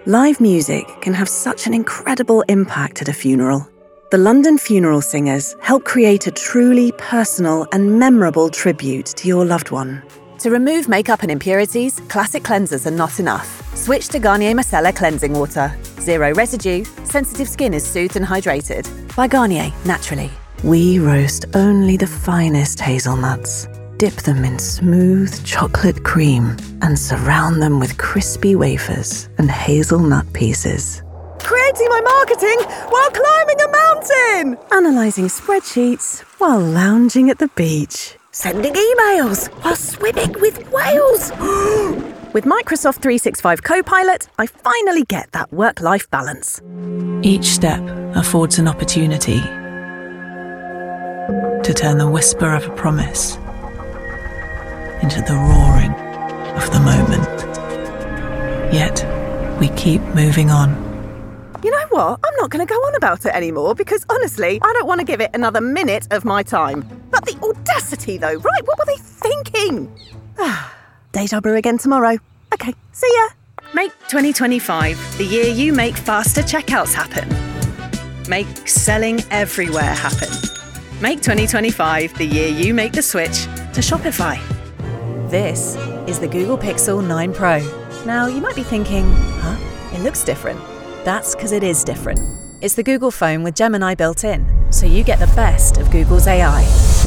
Live music can have such an incredible impact at a funeral. The London Funeral Singers help create a truly personal and memorable tribute to your loved one. To remove makeup and impurities, classic cleansers are not enough. Switch to Garnier Micellar Cleansing Water. Zero residue, sensitive skin is soothed and hydrated. By Garnier, naturally. We roast only the finest hazelnuts, dip them in smooth chocolate cream, and surround them with crispy wafers and hazelnut pieces. Creating my marketing while climbing a mountain! Analysing spreadsheets while lounging at the beach. Sending emails while swimming with whales! With Microsoft 365 Copilot, I finally get that work-life balance. Each step affords an opportunity to turn the whisper of a promise into the roaring of the moment. Yet, we keep moving on. You know what? I'm not going to go on about it anymore because, honestly, I don't want to give it another minute of my time. But the audacity, though, right? What were they thinking? Deja vu again tomorrow. Okay, see ya. Make 2025 the year you make faster checkouts happen. Make selling everywhere happen. Make 2025 the year you make the switch to Shopify. This is the Google Pixel 9 Pro. Now, you might be thinking, it looks different. That's because it is different. It's the Google phone with Gemini built in, so you get the best of Google's AI.